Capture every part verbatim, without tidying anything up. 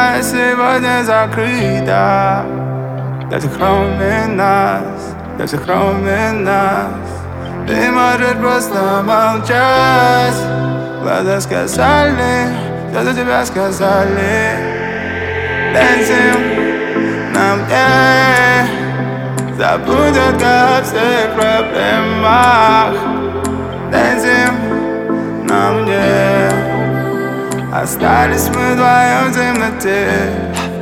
тебя сегодня закрыта. Для всех кроме нас, для всех кроме нас. Ты можешь просто молчать. Глаза сказали, все за тебя сказали. Dancing на мне, забудет о всех проблемах. Dancing на мне, остались мы вдвоем в темноте.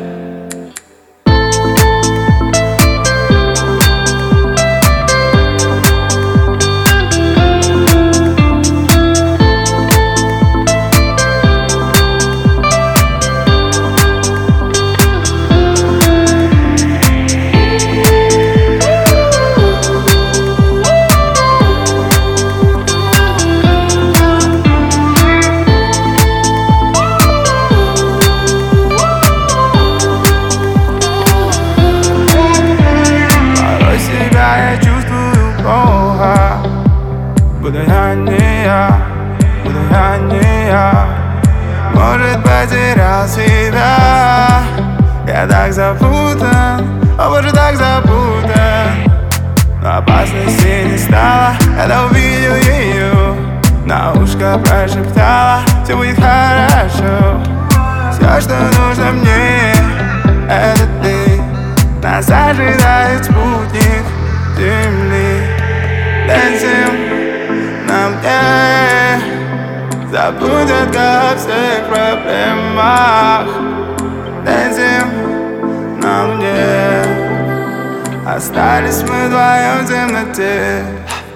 Я чувствую плохо, будто я не я, будто я не я. Может, потерял себя. Я так запутан, о боже, так запутан. Но опасности не стало, когда увидел ее. На ушко прошептала, все будет хорошо. Все, что нужно мне, это ты. Нас ожидает спутник земли. Dancing на мне, забудет о всех проблемах. Dancing на мне, остались мы вдвоем в темноте.